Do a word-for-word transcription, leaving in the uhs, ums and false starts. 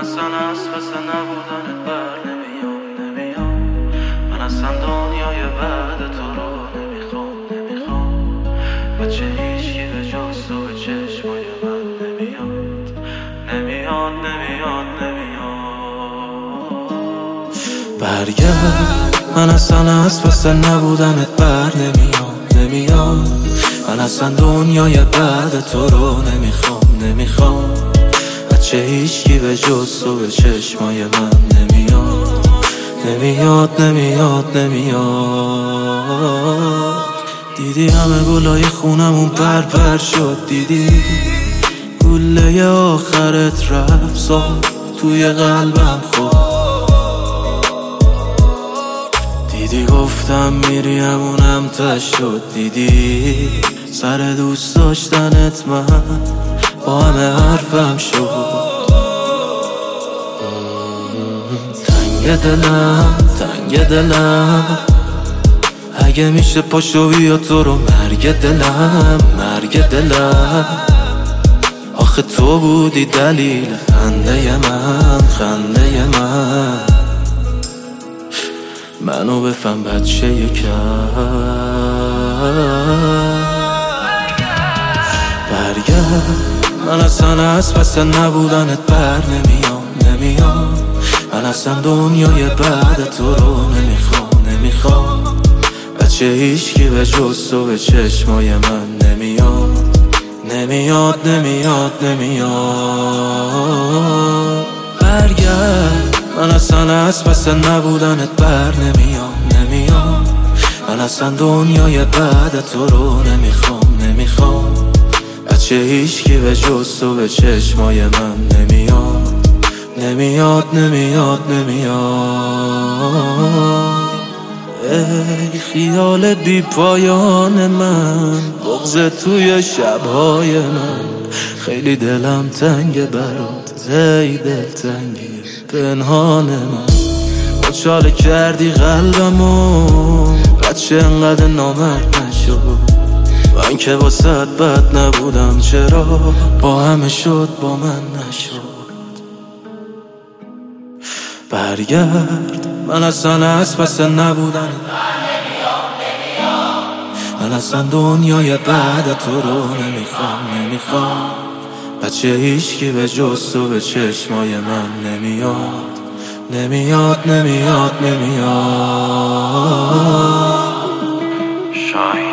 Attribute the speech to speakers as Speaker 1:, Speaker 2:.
Speaker 1: اصلا از پس نبودنت بر نمیام نمیام من اصلا دنیای بعد تو رو نمیخوام نمیخوام بچه هیچکی به جز تو به چشمای من نمیاد نمیاد نمیاد نمیاد برگرد من اصلا از پس نبودنت بر نمیام نمیام من اصلا دنیای بعد تو رو نمیخوام نمیخوام بچه هیچکی به جز تو به چشمای من نمیاد نمیاد نمیاد نمیاد دیدی همه گلای خونمون پر پر شد دیدی گله آخرت رفت ساد توی قلبم خود دیدی گفتم میری همونم تش شد دیدی سر دوست داشتنت من با همه حرفم شد تنگ دلم تنگ دلم اگه میشه پاشو بیا تو رو مرگ دلم مرگ دلم آخه تو بودی دلیل خنده من خنده من منو بفهم بچه یکم برگرد من اصلا از پس نبودنت بر نمیام نمیام من اصلا دنیای بعد تو رو نمیخوام نمیخوام بچه هیچکی به جز تو به چشمای من نمیاد نمیاد نمیاد نمیاد برگرد من اصلا از پس نبودنت بر نمیام نمیام من اصلا دنیای بعد تو رو نمیخوام نمیخوام بچه هیچکی به جز تو به چشمای من نمیاد نمیاد نمیاد نمیاد ای خیال بی پایان من بغض توی شبهای من خیلی دلم تنگ برات ای دلتنگی پنهان من مچاله کردی قلبمو بچه انقدر نامرد نشد من که واسه بد نبودم چرا با همه شد با من نشد برگرد من اصلا از پس نبودن من اصلا دنیای بعد تو رو نمیخوام نمیخوام بچه هیچکی به جز تو به چشمای من نمیاد نمیاد نمیاد نمیاد